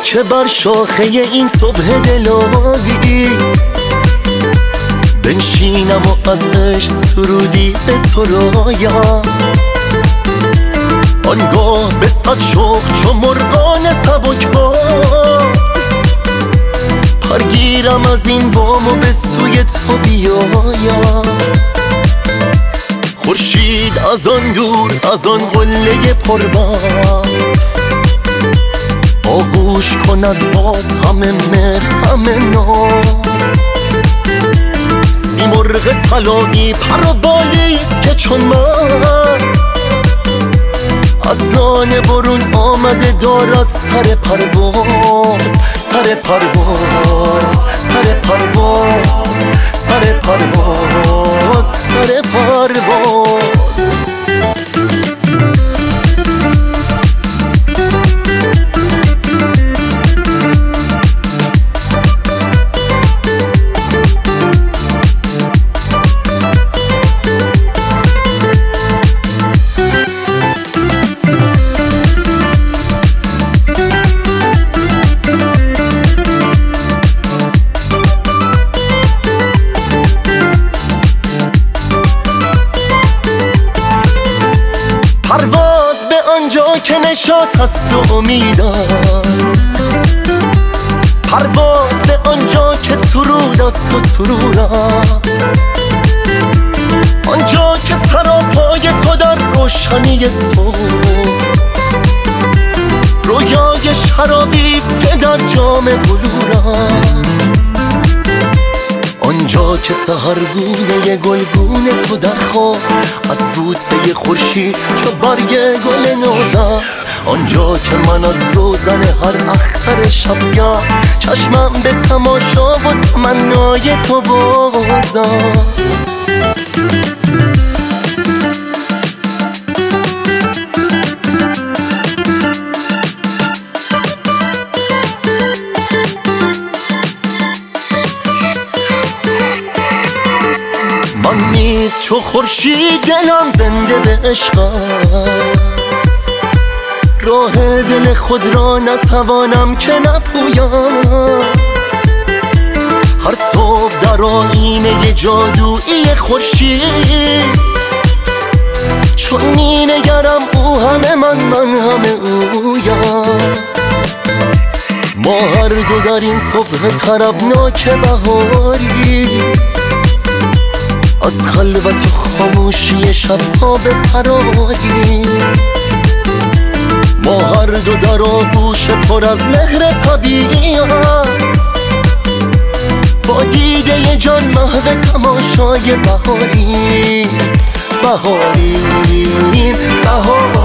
که بر شاخه این صبح دلاویست، بنشینم و از عشق سرودی به سرایم، آنگاه به صد شوق چو مرغان سبکبار پرگیرم از این بام و به سوی تو بیایم. خورشید از آن دور از آن قله پربرف آغوش کند باز همه مهر همه ناز. سیمرغ طلایی پر و بالیست که چون من از لانه برون آمده دارد سر پرواز، سر پرواز، سر پرواز، سر پرواز، سر پرواز. پرواز به آنجا که نشاط است و امید است، پرواز به آنجا که سرود است و سرور است، آنجا که سراپای تو در روشنی صبح رویای شرابی است که در جام بلور است، آنجا که سحرگونه گلگون تو در خواب از بوسه خورشید چو برگ گل ناز است، آنجا که من از روزن هر اختر شبگرد چشمم به تماشا و تمنای تو باز است. من نیز چو خورشید دلم زنده به عشق است، راه دل خود را نتوانم که نپویم. هر صبح در آیینه جادویی خورشید چون می نگرم او همه من همه اویم. ما هر دو در این صبح طربناک بهاری از خلوت و خاموشی شبها به فراریم. ما هر دو در آغوش پر از مهر طبیعت با دیده جان محو تماشای بهاریم، بهاریم، بهاریم.